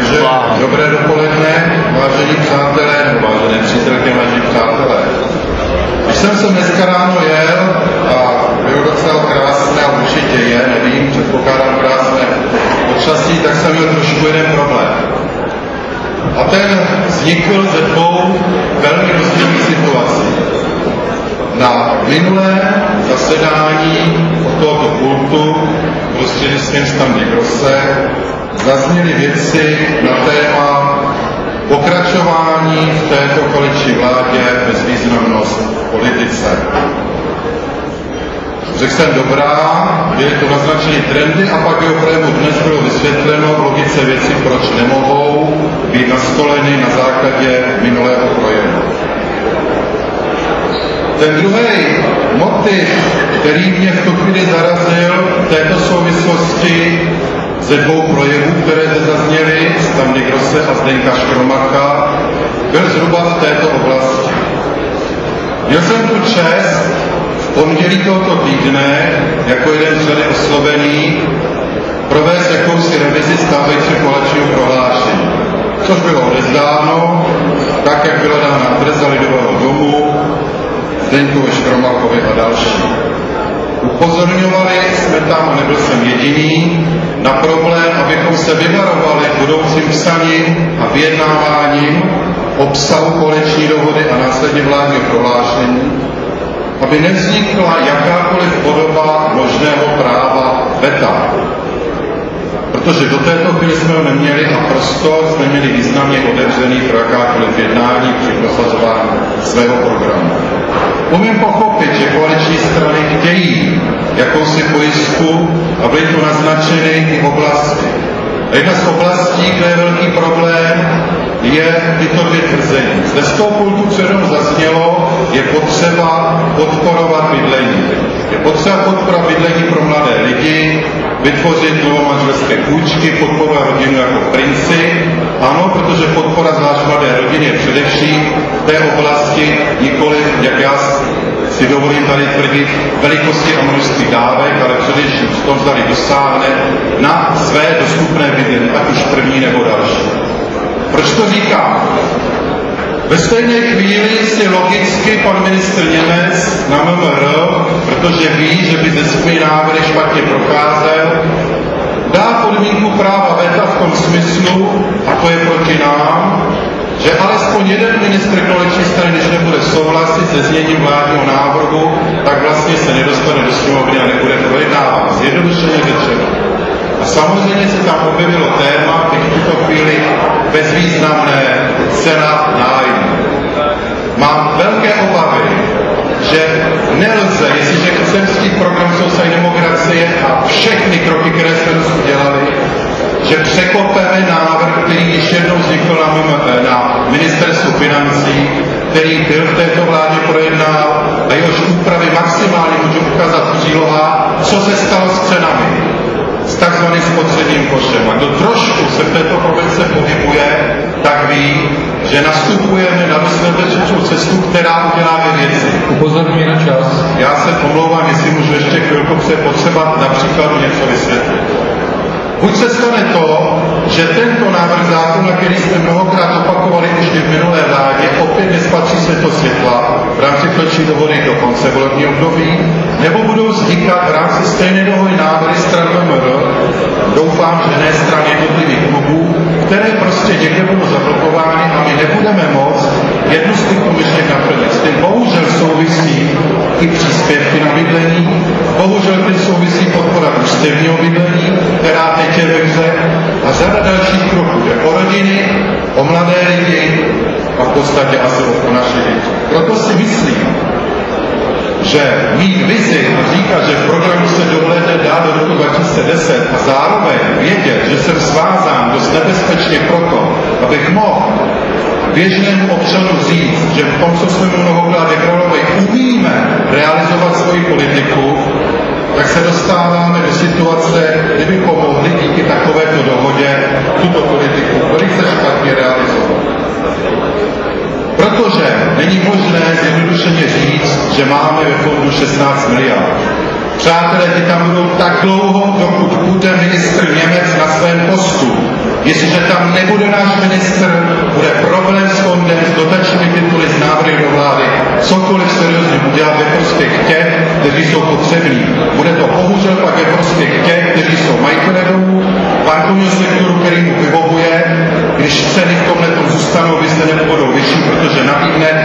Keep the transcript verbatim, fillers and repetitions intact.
Takže dobré dopoledne, vážení přátelé, nebo vážené přítelky, vážení přátelé. Když jsem se dneska ráno jel a bylo docela krásné a určitě je, nevím, předpokládám krásné počasí, tak jsem měl trošku jeden problém. A ten vznikl ze dvou velmi rozdílných situací. Na minulé zasedání od tohoto pultu prostřednictvím Standy Grosse zazněly věci na téma pokračování v této koaliční vládě bezvýznamnost v politice. Řekl jsem dobrá, byly to naznačeny trendy a pak jeho projevu dnes bylo vysvětleno v logice věcí, proč nemohou být nastoleny na základě minulého projevu. Ten druhý motiv, který mě v tu chvíli zarazil v této souvislosti ze dvou projevů, které zde zazněly, Standy Grosse a Zdeňka Škromacha, byl zhruba v této oblasti. Měl jsem tu čest v pondělí tohoto týdne, jako jeden z řady oslovený, provést jakousi revizi stávajícího koaličního prohlášení, což bylo odevzdáno, tak, jak byla dána adresa Lidového domu, Zdeňkovi Škromachovi a další. Upozorňovali jsme tam, a nebyl jsem jediný, na problém, abychom se vyvarovali budoucím psaním a vyjednáváním obsahu koaliční dohody a následně vládního prohlášení, aby nevznikla jakákoliv podoba možného práva veta. Protože do této chvíli jsme ho neměli a prostor jsme měli významně otevřený pro jakákoliv jednání při prosazování svého programu. Umím pochopit, že koaliční strany chtějí jakousi pojistku a byly tu naznačeny i oblasti. A jedna z oblastí, kde je velký problém, je tyto dvě tvrzení. Zde z toho pultu, co jenom zaznělo, je potřeba podporovat bydlení. Je potřeba podporovat bydlení pro mladé lidi, vytvořit novomanželské půjčky, podporovat rodinu jako princip. Ano, protože podpora zvlášť mladé rodiny je především v té oblasti nikoli, jak já si dovolím tady tvrdit, velikosti a množství dávek, ale především v tom, zdali dosáhne na své dostupné bydlení, ať už první nebo další. Proč to říkám? Ve stejné chvíli si logicky pan ministr Němec na M M R, protože ví, že by ze svými návrhy špatně procházel, dá podmínku práva veta v tom smyslu, a to je proti nám, že alespoň jeden ministr koaliční strany, když nebude souhlasit se zněním vládního návrhu, tak vlastně se nedostane do sněmovny a nebude projednávat. Zjednodušeně řečeno. A samozřejmě se tam objevilo téma, teď v tuto chvíli bezvýznamné cena nájmu. Mám velké obavy, že nelze, jestliže chceme vzít program sociální demokracie a všechny kroky, které jsme dnes udělali, že překopeme návrh, který již jednou vznikl na, na ministerstvu financí, který byl v této vládě projednán a jehož úpravy maximálně můžu ukázat v přílohách, co se stalo s cenami, s takzvaným spotřebním košem. A kdo trošku se v této problemce pohybuje, tak ví, že nastupujeme na dostatečnou cestu, která udělá věci. Upozorňuji na čas. Já se omlouvám, jestli můžu ještě chvilku, se potřeba například něco vysvětlit. Buď se stane to, že tento návrh zákona, který jsme mnohokrát opakovali už i v minulé vládě, opět nespatří světlo světla v rámci koaliční dohody do konce volebního období, nebo budou vznikat v rámci stejné dohody návrhy stran M M R, doufám, že ne strany jednotlivých klubů, které prostě někde budou zablokovány a my nebudeme moct jednu z těchto myšlenek naplnit. S tím bohužel souvisí i příspěvky na bydlení, bohužel tím souvisí podpora družstevního bydlení, která teď je ve hře, a řada dalších kroků. Jde o rodiny, o mladé lidi a v podstatě asi o naše děti. Proto si myslím, že mít vizi a říkat, že v programu se dohledne dá do roku dva tisíce deset a zároveň vědět, že jsem svázán dost nebezpečně proto, abych mohl běžnému občanu říct, že v tom, co jsme mnohokrát deklarovali, umíme realizovat svoji politiku, tak se dostáváme do situace, kdy bychom mohli díky takovéto dohodě tuto politiku velice špatně realizovat. Protože není možné zjednodušeně říct, že máme ve fondu šestnáct miliard. Přátelé, ty tam budou tak dlouho, dokud bude ministr Němec na svém postu. Jestliže tam nebude náš ministr, bude problém s fondem, s dotačními tituly, s návrhy do vlády, cokoliv seriózně udělat ve prospěch těch, kteří jsou potřební. Bude to bohužel pak ve prospěch těch, kteří jsou majiteli domů, bankovního sektoru, který mu vyhovuje, když ceny v tomhle zůstanou, vy se nebudou vyšší, protože nabídne